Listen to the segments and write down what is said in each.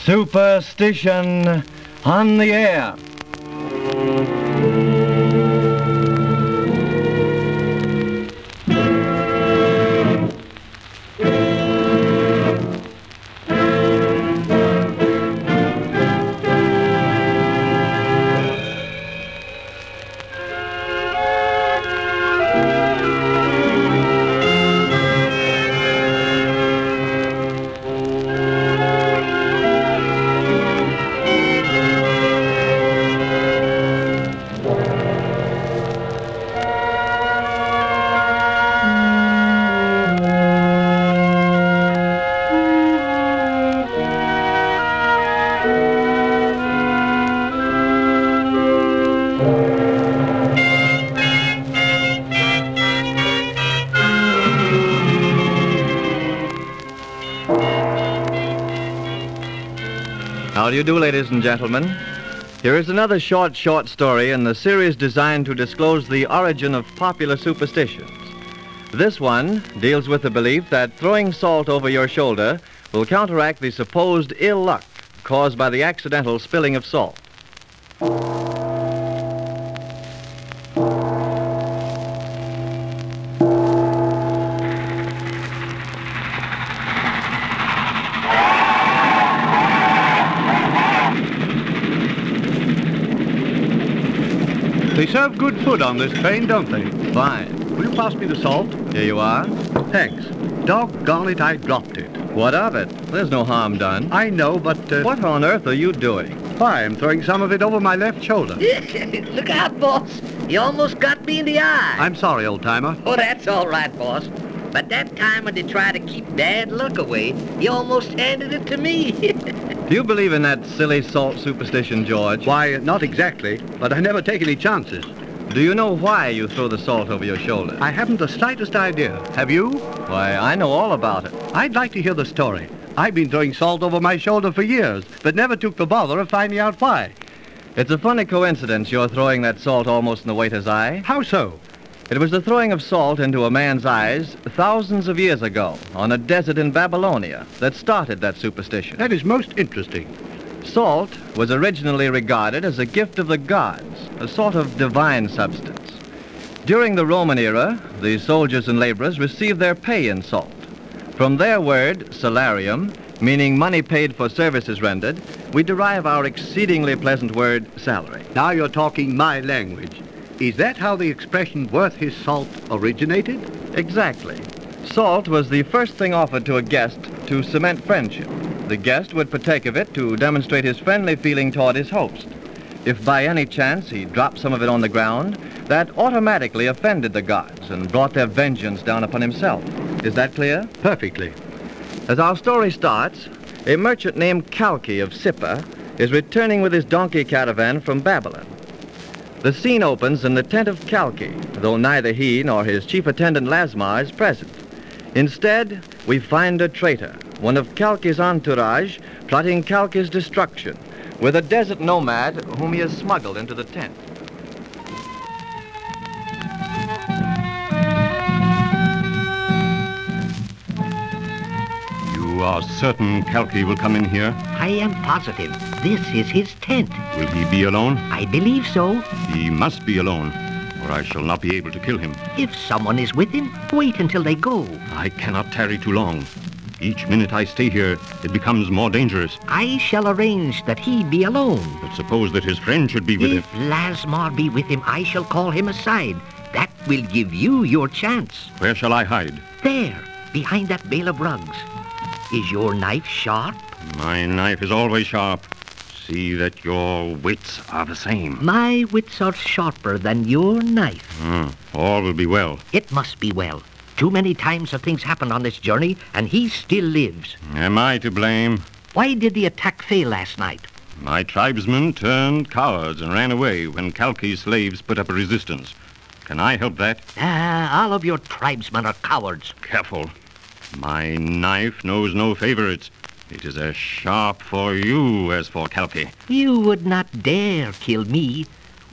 Superstition on the air. How do you do, ladies and gentlemen? Here is another short story in the series designed to disclose the origin of popular superstitions. This one deals with the belief that throwing salt over your shoulder will counteract the supposed ill luck caused by the accidental spilling of salt. They serve good food on this train, don't they? Fine. Will you pass me the salt? Here you are. Thanks. Doggone it, I dropped it. What of it? There's no harm done. I know, but... What on earth are you doing? Why, I'm throwing some of it over my left shoulder. Look out, boss. You almost got me in the eye. I'm sorry, old-timer. Oh, that's all right, boss. But that time when they tried to keep bad luck away, you almost handed it to me. Do you believe in that silly salt superstition, George? Why, not exactly, but I never take any chances. Do you know why you throw the salt over your shoulder? I haven't the slightest idea. Have you? Why, I know all about it. I'd like to hear the story. I've been throwing salt over my shoulder for years, but never took the bother of finding out why. It's a funny coincidence you're throwing that salt almost in the waiter's eye. How so? It was the throwing of salt into a man's eyes thousands of years ago on a desert in Babylonia that started that superstition. That is most interesting. Salt was originally regarded as a gift of the gods, a sort of divine substance. During the Roman era, the soldiers and laborers received their pay in salt. From their word, salarium, meaning money paid for services rendered, we derive our exceedingly pleasant word, salary. Now you're talking my language. Is that how the expression worth his salt originated? Exactly. Salt was the first thing offered to a guest to cement friendship. The guest would partake of it to demonstrate his friendly feeling toward his host. If by any chance he dropped some of it on the ground, that automatically offended the gods and brought their vengeance down upon himself. Is that clear? Perfectly. As our story starts, a merchant named Kalki of Sippa is returning with his donkey caravan from Babylon. The scene opens in the tent of Kalki, though neither he nor his chief attendant Lasmar is present. Instead, we find a traitor, one of Kalki's entourage, plotting Kalki's destruction, with a desert nomad whom he has smuggled into the tent. You are certain Kalki will come in here? I am positive. This is his tent. Will he be alone? I believe so. He must be alone, or I shall not be able to kill him. If someone is with him, wait until they go. I cannot tarry too long. Each minute I stay here, it becomes more dangerous. I shall arrange that he be alone. But suppose that his friend should be with If him. Lasmar be with him, I shall call him aside. That will give you your chance. Where shall I hide? There, behind that bale of rugs. Is your knife sharp? My knife is always sharp. See that your wits are the same. My wits are sharper than your knife. All will be well. It must be well. Too many times have things happened on this journey, and he still lives. Am I to blame? Why did the attack fail last night? My tribesmen turned cowards and ran away when Kalki's slaves put up a resistance. Can I help that? All of your tribesmen are cowards. Careful. My knife knows no favorites. It is as sharp for you as for Kalki. You would not dare kill me.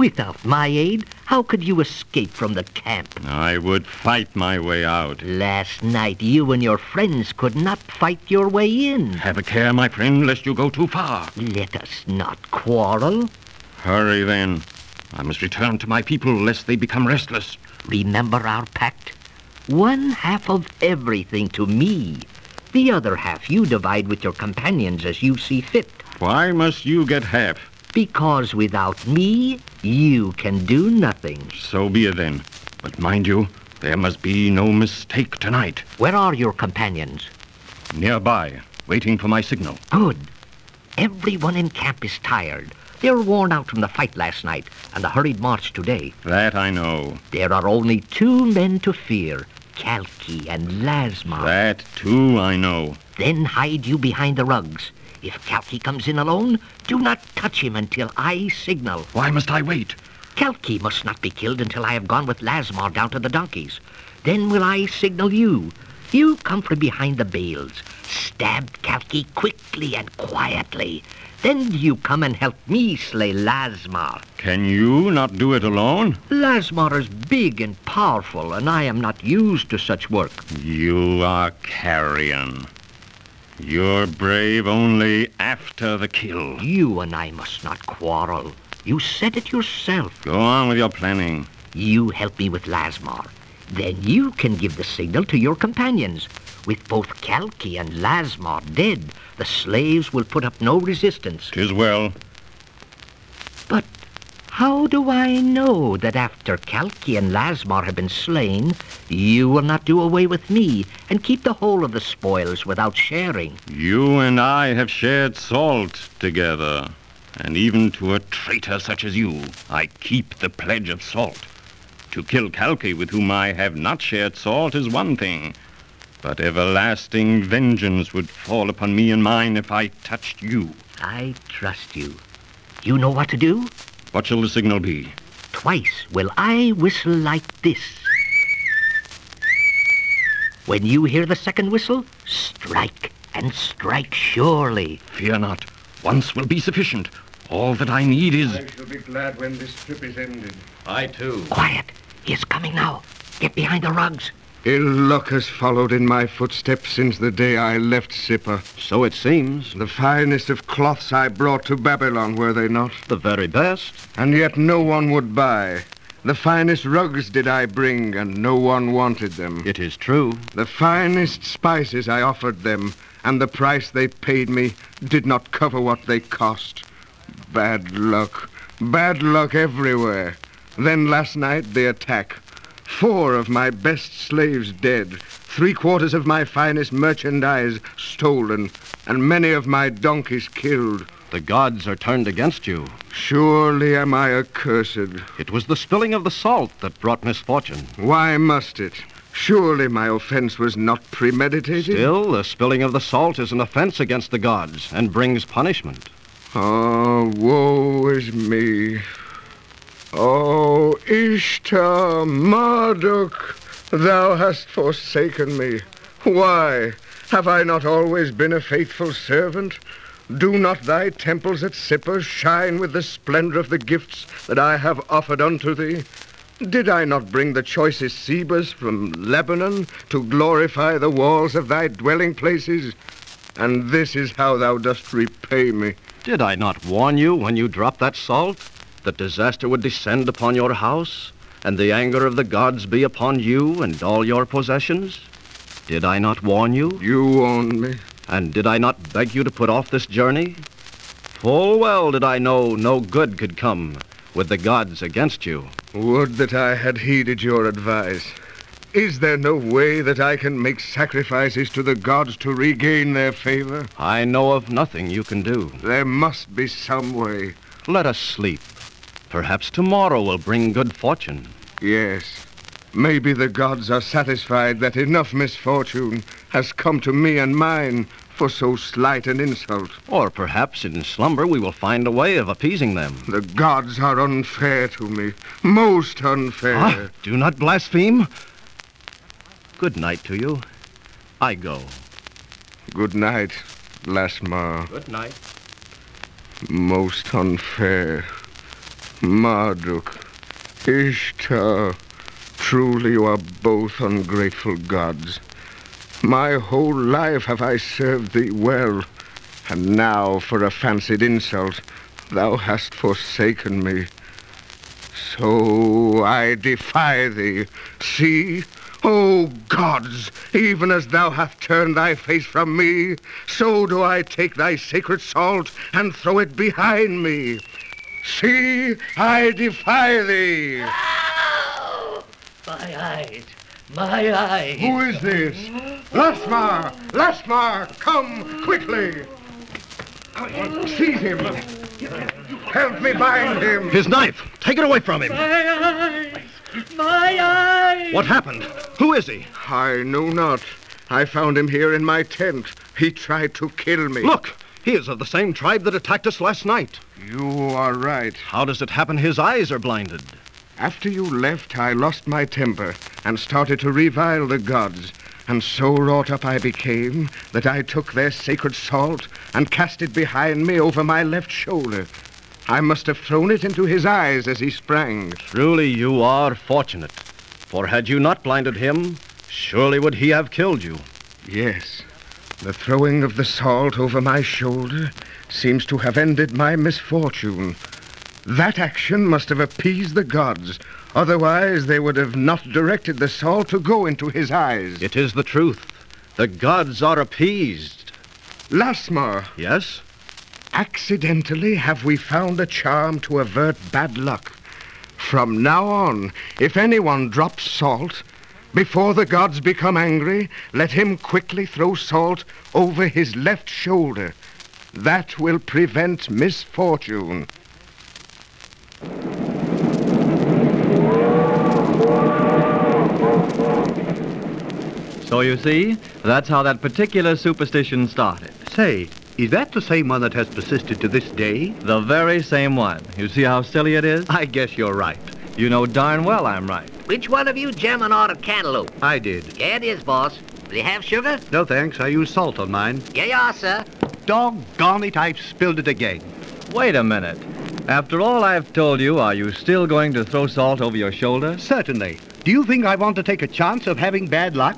Without my aid, how could you escape from the camp? I would fight my way out. Last night, you and your friends could not fight your way in. Have a care, my friend, lest you go too far. Let us not quarrel. Hurry, then. I must return to my people, lest they become restless. Remember our pact? 1/2 of everything to me. The other half you divide with your companions as you see fit. Why must you get half? Because without me, you can do nothing. So be it then. But mind you, there must be no mistake tonight. Where are your companions? Nearby, waiting for my signal. Good. Everyone in camp is tired. They're worn out from the fight last night and the hurried march today. That I know. There are only 2 men to fear, Kalki and Lasmar. That, too, I know. Then hide you behind the rugs. If Kalki comes in alone, do not touch him until I signal. Why must I wait? Kalki must not be killed until I have gone with Lasmar down to the donkeys. Then will I signal you. You come from behind the bales. Stab Kalki quickly and quietly. Then you come and help me slay Lasmar. Can you not do it alone? Lasmar is big and powerful, and I am not used to such work. You are carrion. You're brave only after the kill. You and I must not quarrel. You said it yourself. Go on with your planning. You help me with Lasmar. Then you can give the signal to your companions. With both Kalki and Lasmar dead, the slaves will put up no resistance. 'Tis well. But how do I know that after Kalki and Lasmar have been slain, you will not do away with me and keep the whole of the spoils without sharing? You and I have shared salt together. And even to a traitor such as you, I keep the pledge of salt. To kill Kalki, with whom I have not shared salt, is one thing. But everlasting vengeance would fall upon me and mine if I touched you. I trust you. You know what to do? What shall the signal be? Twice will I whistle like this. When you hear the second whistle, strike, and strike surely. Fear not. Once will be sufficient. All that I need is... I shall be glad when this trip is ended. I too. Quiet. He is coming now. Get behind the rugs. Ill luck has followed in my footsteps since the day I left Sippa. So it seems. The finest of cloths I brought to Babylon, were they not? The very best. And yet no one would buy. The finest rugs did I bring, and no one wanted them. It is true. The finest spices I offered them, and the price they paid me did not cover what they cost. Bad luck. Bad luck everywhere. Then last night, the attack. 4 of my best slaves dead, 3/4 of my finest merchandise stolen, and many of my donkeys killed. The gods are turned against you. Surely am I accursed. It was the spilling of the salt that brought misfortune. Why must it? Surely my offense was not premeditated. Still, the spilling of the salt is an offense against the gods and brings punishment. Oh, woe is me. Oh, Ishtar, Marduk, thou hast forsaken me. Why? Have I not always been a faithful servant? Do not thy temples at Sippa shine with the splendor of the gifts that I have offered unto thee? Did I not bring the choicest cedars from Lebanon to glorify the walls of thy dwelling places? And this is how thou dost repay me. Did I not warn you when you dropped that salt that disaster would descend upon your house and the anger of the gods be upon you and all your possessions? Did I not warn you? You warned me. And did I not beg you to put off this journey? Full well did I know no good could come with the gods against you. Would that I had heeded your advice. Is there no way that I can make sacrifices to the gods to regain their favor? I know of nothing you can do. There must be some way. Let us sleep. Perhaps tomorrow will bring good fortune. Yes. Maybe the gods are satisfied that enough misfortune has come to me and mine for so slight an insult. Or perhaps in slumber we will find a way of appeasing them. The gods are unfair to me. Most unfair. Do not blaspheme. Good night to you. I go. Good night, Lasmar. Good night. Most unfair. Marduk, Ishtar, truly you are both ungrateful gods. My whole life have I served thee well, and now for a fancied insult thou hast forsaken me. So I defy thee. See, O gods, even as thou hast turned thy face from me, so do I take thy sacred salt and throw it behind me. See, I defy thee. Ow! My eyes! My eyes! Who is this? Lasmar! Lasmar! Come quickly! Seize him! Help me bind him! His knife! Take it away from him! My eyes! My eyes! What happened? Who is he? I know not. I found him here in my tent. He tried to kill me. Look! He is of the same tribe that attacked us last night. You are right. How does it happen his eyes are blinded? After you left, I lost my temper and started to revile the gods. And so wrought up I became that I took their sacred salt and cast it behind me over my left shoulder. I must have thrown it into his eyes as he sprang. Truly you are fortunate. For had you not blinded him, surely would he have killed you. Yes, the throwing of the salt over my shoulder seems to have ended my misfortune. That action must have appeased the gods. Otherwise, they would have not directed the salt to go into his eyes. It is the truth. The gods are appeased. Lasmar, Yes? accidentally have we found a charm to avert bad luck. From now on, if anyone drops salt, before the gods become angry, let him quickly throw salt over his left shoulder. That will prevent misfortune. So you see, that's how that particular superstition started. Say, is that the same one that has persisted to this day? The very same one. You see how silly it is? I guess you're right. You know darn well I'm right. Which one of you German ordered cantaloupe? I did. Yeah, it is, boss. Will you have sugar? No thanks, I use salt on mine. Yeah, you are, sir. Doggone it, I've spilled it again. Wait a minute. After all I've told you, are you still going to throw salt over your shoulder? Certainly. Do you think I want to take a chance of having bad luck?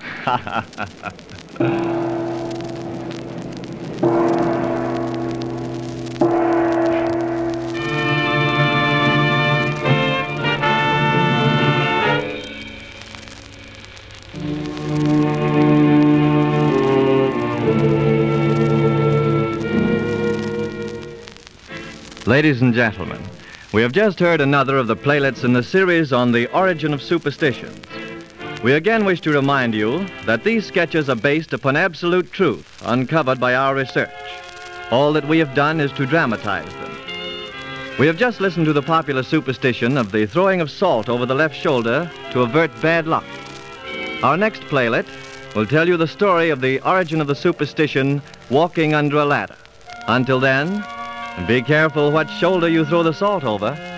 Ladies and gentlemen, we have just heard another of the playlets in the series on the origin of superstitions. We again wish to remind you that these sketches are based upon absolute truth, uncovered by our research. All that we have done is to dramatize them. We have just listened to the popular superstition of the throwing of salt over the left shoulder to avert bad luck. Our next playlet will tell you the story of the origin of the superstition, walking under a ladder. Until then, be careful what shoulder you throw the salt over.